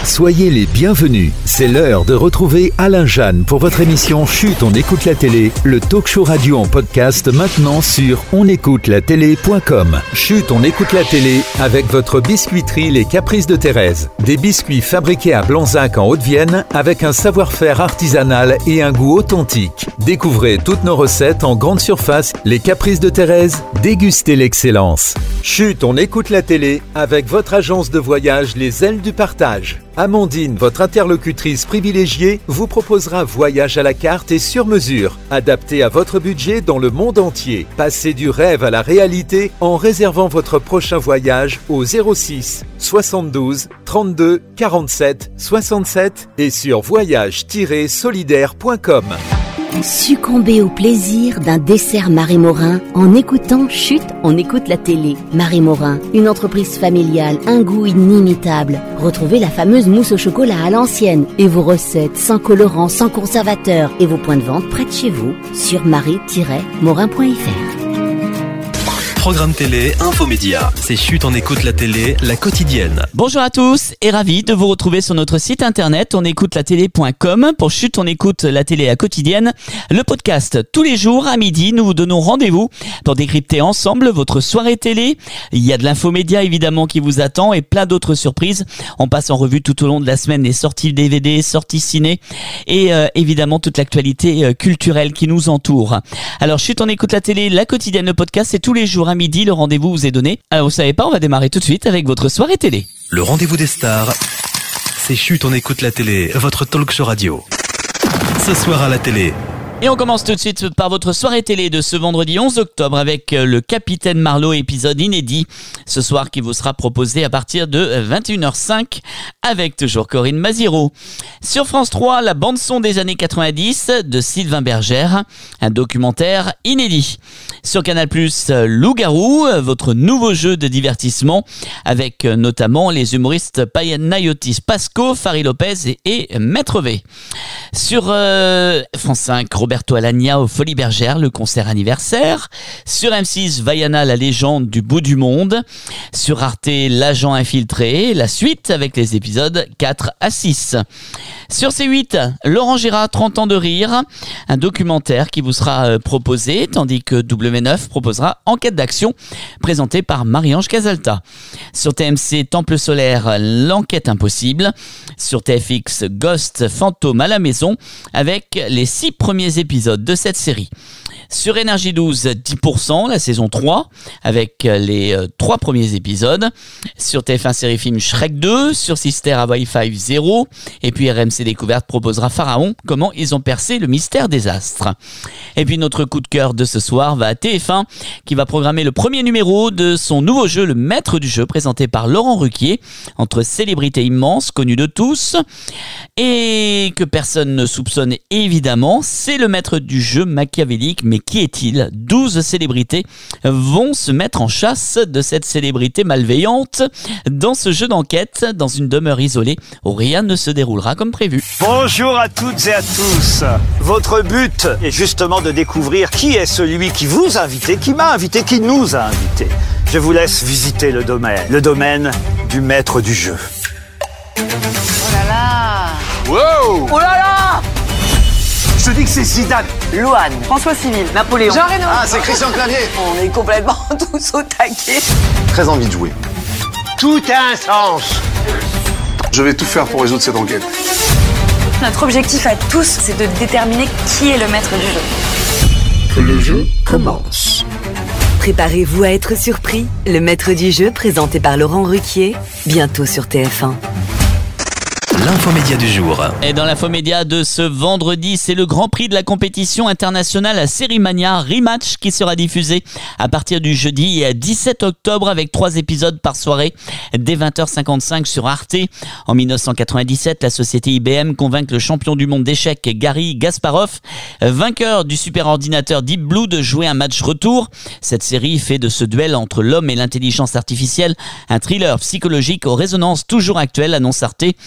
Soyez les bienvenus. C'est l'heure de retrouver Alain Jeanne pour votre émission Chut, on écoute la télé, le talk show radio en podcast maintenant sur onécoutelatélé.com. Chut, on écoute la télé avec votre biscuiterie Les Caprices de Thérèse. Des biscuits fabriqués à Blanzac en Haute-Vienne avec un savoir-faire artisanal et un goût authentique. Découvrez toutes nos recettes en grande surface. Les Caprices de Thérèse, dégustez l'excellence. Chut, on écoute la télé avec votre agence de voyage Les Ailes du Partage. Amandine, votre interlocutrice privilégiée, vous proposera voyage à la carte et sur mesure, adapté à votre budget dans le monde entier. Passez du rêve à la réalité en réservant votre prochain voyage au 06 72 32 47 67 et sur voyage-solidaire.com. Succombez au plaisir d'un dessert Marie Morin en écoutant Chut, on écoute la télé. Marie Morin, une entreprise familiale, un goût inimitable. Retrouvez la fameuse mousse au chocolat à l'ancienne et vos recettes sans colorant, sans conservateur et vos points de vente près de chez vous sur marie-morin.fr. Programme télé, infomédia. C'est Chut, on écoute la télé, la quotidienne. Bonjour à tous et ravi de vous retrouver sur notre site internet onécoutelatélé.com pour Chut, on écoute la télé, la quotidienne. Le podcast tous les jours à midi, nous vous donnons rendez-vous pour décrypter ensemble votre soirée télé. Il y a de l'infomédia évidemment qui vous attend et plein d'autres surprises. On passe en revue tout au long de la semaine les sorties DVD, sorties ciné et évidemment toute l'actualité culturelle qui nous entoure. Alors Chut, on écoute la télé, la quotidienne, le podcast, c'est tous les jours à midi, le rendez-vous vous est donné. Alors vous savez pas, on va démarrer tout de suite avec votre soirée télé. Le rendez-vous des stars, c'est Chut, on écoute la télé, votre talk show radio. Ce soir à la télé. Et on commence tout de suite par votre soirée télé de ce vendredi 11 octobre avec le Capitaine Marlowe, épisode inédit. Ce soir qui vous sera proposé à partir de 21h05 avec toujours Corinne Maziero. Sur France 3, la bande-son des années 90 de Sylvain Bergère, un documentaire inédit. Sur Canal+, Loup-Garou, votre nouveau jeu de divertissement avec notamment les humoristes Panayotis Pasco, Fari Lopez et Maître V. Sur France 5, Roberto Alagna aux Folies Bergères, le concert anniversaire. Sur M6, Vaiana, la légende du bout du monde. Sur Arte, l'agent infiltré, la suite avec les épisodes 4 à 6. Sur C8, Laurent Gérard, 30 ans de rire, un documentaire qui vous sera proposé, tandis que W9 proposera Enquête d'action, présenté par Marie-Ange Casalta. Sur TMC, Temple solaire, l'enquête impossible. Sur TFX, Ghost, fantôme à la maison, avec les 6 premiers épisodes de cette série. Sur Énergie 12, 10%, la saison 3, avec les 3 premiers épisodes. Sur TF1 Série Film, Shrek 2. Sur Sister Hawaii 5-0. Et puis RMC Découverte proposera Pharaon, comment ils ont percé le mystère des astres. Et puis notre coup de cœur de ce soir va à TF1, qui va programmer le premier numéro de son nouveau jeu, Le Maître du Jeu, présenté par Laurent Ruquier, entre célébrités immenses, connues de tous, et que personne ne soupçonne évidemment. C'est le maître du jeu machiavélique, mais qui est-il ? 12 célébrités vont se mettre en chasse de cette célébrité malveillante dans ce jeu d'enquête, dans une demeure isolée où rien ne se déroulera comme prévu. Bonjour à toutes et à tous. Votre but est justement de découvrir qui est celui qui vous a invité, qui m'a invité, qui nous a invités. Je vous laisse visiter le domaine du maître du jeu. Oh là là. Wow. Oh là là. Je te dis que c'est Zidane. Louane, François Civil, Napoléon, Jean Reno. Ah, c'est Christian Clavier. On est complètement tous au taquet. Très envie de jouer. Tout a un sens. Je vais tout faire pour résoudre cette enquête. Notre objectif à tous, c'est de déterminer qui est le maître du jeu. Que le jeu commence. Préparez-vous à être surpris. Le maître du jeu, présenté par Laurent Ruquier, bientôt sur TF1. L'infomédia du jour. Et dans l'infomédia de ce vendredi, c'est le Grand Prix de la compétition internationale Sérimania Rematch qui sera diffusé à partir du jeudi 17 octobre avec 3 épisodes par soirée dès 20h55 sur Arte. En 1997, la société IBM convainc le champion du monde d'échecs Garry Kasparov, vainqueur du superordinateur Deep Blue, de jouer un match retour. Cette série fait de ce duel entre l'homme et l'intelligence artificielle un thriller psychologique aux résonances toujours actuelles, annonce Arte. En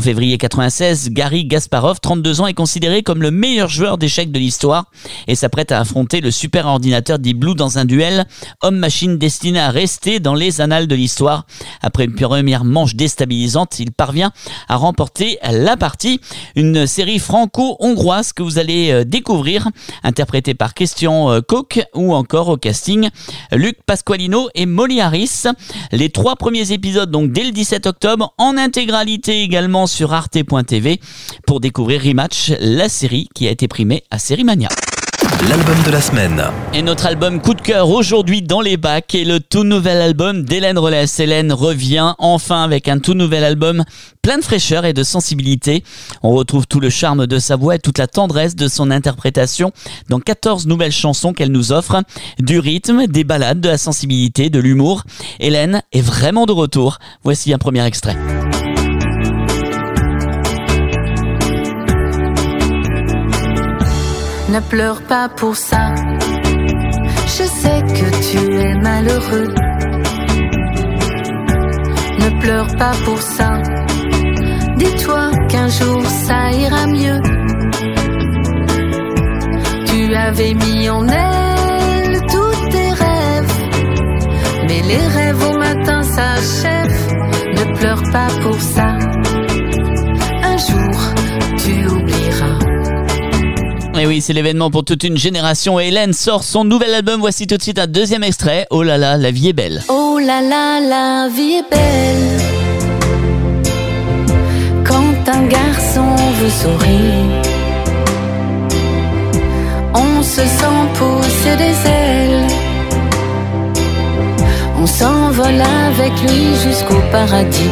février 96, Garry Kasparov, 32 ans, est considéré comme le meilleur joueur d'échecs de l'histoire et s'apprête à affronter le super ordinateur Deep Blue dans un duel homme-machine destiné à rester dans les annales de l'histoire. Après une première manche déstabilisante, il parvient à remporter la partie. Une série franco-hongroise que vous allez découvrir, interprétée par Christian Koch ou encore au casting Luc Pasqualino et Molly Harris. Les 3 premiers épisodes donc dès le 17 octobre en intégralité également sur arte.tv pour découvrir Rematch, la série qui a été primée à Sérimania. L'album de la semaine. Et notre album coup de cœur aujourd'hui dans les bacs est le tout nouvel album d'Hélène Rollès. Hélène revient enfin avec un tout nouvel album plein de fraîcheur et de sensibilité. On retrouve tout le charme de sa voix et toute la tendresse de son interprétation dans 14 nouvelles chansons qu'elle nous offre. Du rythme, des ballades, de la sensibilité, de l'humour. Hélène est vraiment de retour. Voici un premier extrait. Ne pleure pas pour ça. Je sais que tu es malheureux. Ne pleure pas pour ça. Dis-toi qu'un jour ça ira mieux. Tu avais mis en elle tous tes rêves, mais les rêves au matin s'achèvent. Ne pleure pas pour ça. Un jour tu oublieras. Et oui, c'est l'événement pour toute une génération. Hélène sort son nouvel album. Voici tout de suite un deuxième extrait. Oh là là, la vie est belle. Oh là là, la vie est belle. Quand un garçon vous sourit, on se sent pousser des ailes. On s'envole avec lui jusqu'au paradis.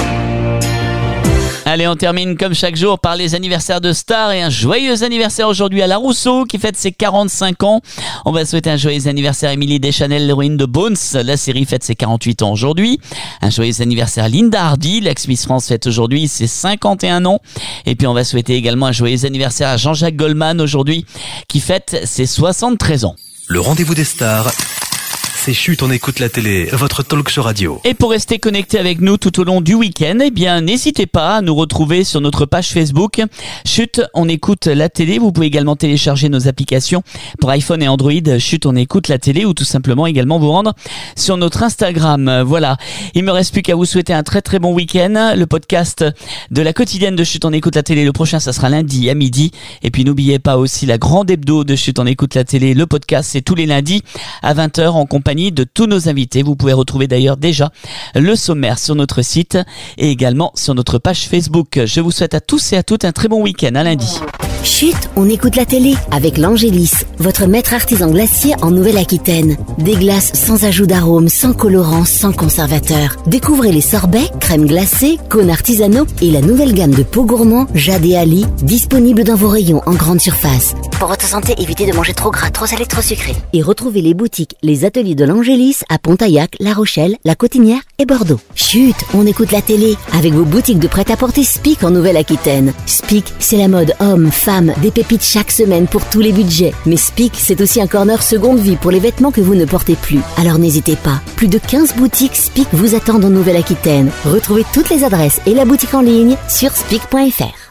Allez, on termine comme chaque jour par les anniversaires de stars et un joyeux anniversaire aujourd'hui à La Rousseau qui fête ses 45 ans. On va souhaiter un joyeux anniversaire à Émilie Deschanel, l'héroïne de Bones. La série fête ses 48 ans aujourd'hui. Un joyeux anniversaire à Linda Hardy, l'ex-Miss France fête aujourd'hui ses 51 ans. Et puis on va souhaiter également un joyeux anniversaire à Jean-Jacques Goldman aujourd'hui qui fête ses 73 ans. Le rendez-vous des stars. C'est Chut, on écoute la télé, votre talk show radio. Et pour rester connecté avec nous tout au long du week-end, eh bien, n'hésitez pas à nous retrouver sur notre page Facebook. Chut, on écoute la télé. Vous pouvez également télécharger nos applications pour iPhone et Android. Chut, on écoute la télé ou tout simplement également vous rendre sur notre Instagram. Voilà. Il me reste plus qu'à vous souhaiter un très très bon week-end. Le podcast de la quotidienne de Chut, on écoute la télé. Le prochain, ça sera lundi à midi. Et puis, n'oubliez pas aussi la grande hebdo de Chut, on écoute la télé. Le podcast, c'est tous les lundis à 20h en compagnie de tous nos invités. Vous pouvez retrouver d'ailleurs déjà le sommaire sur notre site et également sur notre page Facebook. Je vous souhaite à tous et à toutes un très bon week-end. À lundi. Chut, on écoute la télé avec l'Angélis, votre maître artisan glacier en Nouvelle-Aquitaine. Des glaces sans ajout d'arôme, sans colorant, sans conservateur. Découvrez les sorbets, crèmes glacées, cônes artisanaux et la nouvelle gamme de pots gourmands Jade et Ali, disponible dans vos rayons en grande surface. Pour votre santé, évitez de manger trop gras, trop salé, trop sucré. Et retrouvez les boutiques, les ateliers de l'Angélis à Pontaillac, La Rochelle, La Cotinière et Bordeaux. Chut, on écoute la télé avec vos boutiques de prêt-à-porter Spic en Nouvelle-Aquitaine. Spic, c'est la mode homme, femme, des pépites chaque semaine pour tous les budgets. Mais Spic, c'est aussi un corner seconde vie pour les vêtements que vous ne portez plus. Alors n'hésitez pas, plus de 15 boutiques Spic vous attendent en Nouvelle-Aquitaine. Retrouvez toutes les adresses et la boutique en ligne sur spic.fr.